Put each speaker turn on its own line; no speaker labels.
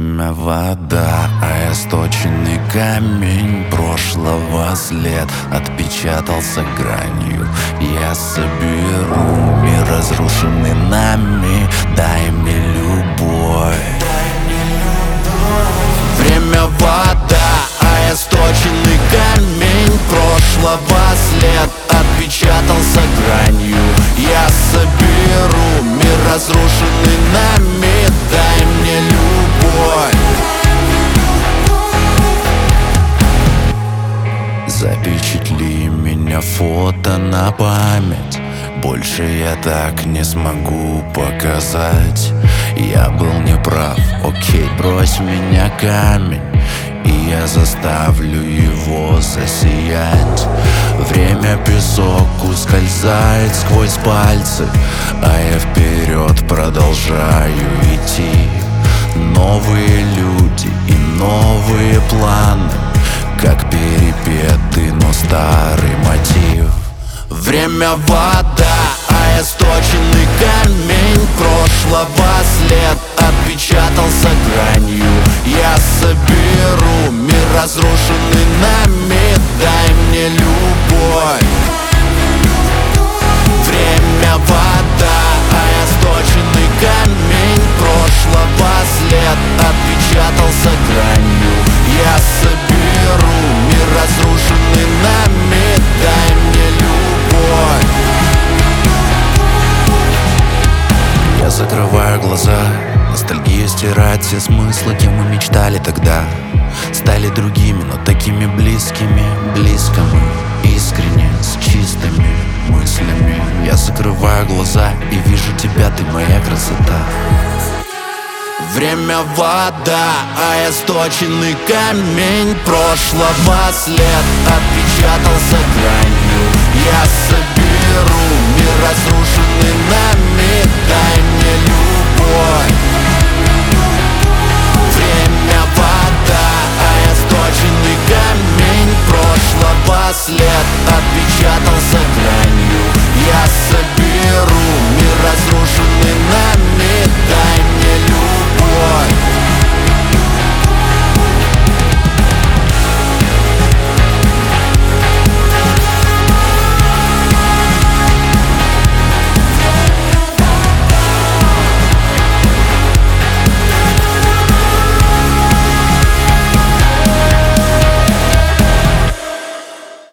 Время — вода, а я сточенный камень прошлого след отпечатался гранью. Я соберу мир, разрушенный нами. Дай мне любовь. Время — вода, а я сточенный камень прошлого след отпечатался гранью. Я соберу мир, разрушенный нами. Дай мне любовь. Запечатли меня фото на память. Больше я так не смогу показать. Я был неправ, окей, брось в меня камень, и я заставлю его засиять. Время — песок, ускользает сквозь пальцы, а я вперед продолжаю идти. Новые люди и новые планы, как перепетый, но старый мотив. Время — вода, а я сточенный камень прошлого след отпечатался гранью. Я соберу мир, разрушенный нами. Дай мне любовь. Время — вода, а я сточенный камень прошлого след отпечатался гранью. Я соберу мир, разрушенный нами. Дай мне любовь. Я закрываю глаза, ностальгия стирает все смыслы, кем мы мечтали тогда. Стали другими, но такими близкими. Близко мы, искренне, с чистыми мыслями. Я закрываю глаза и вижу тебя, ты моя красота. Время — вода, а я сточенный камень прошлого след отпечатался гранью. Я соберу мир, разрушенный нами.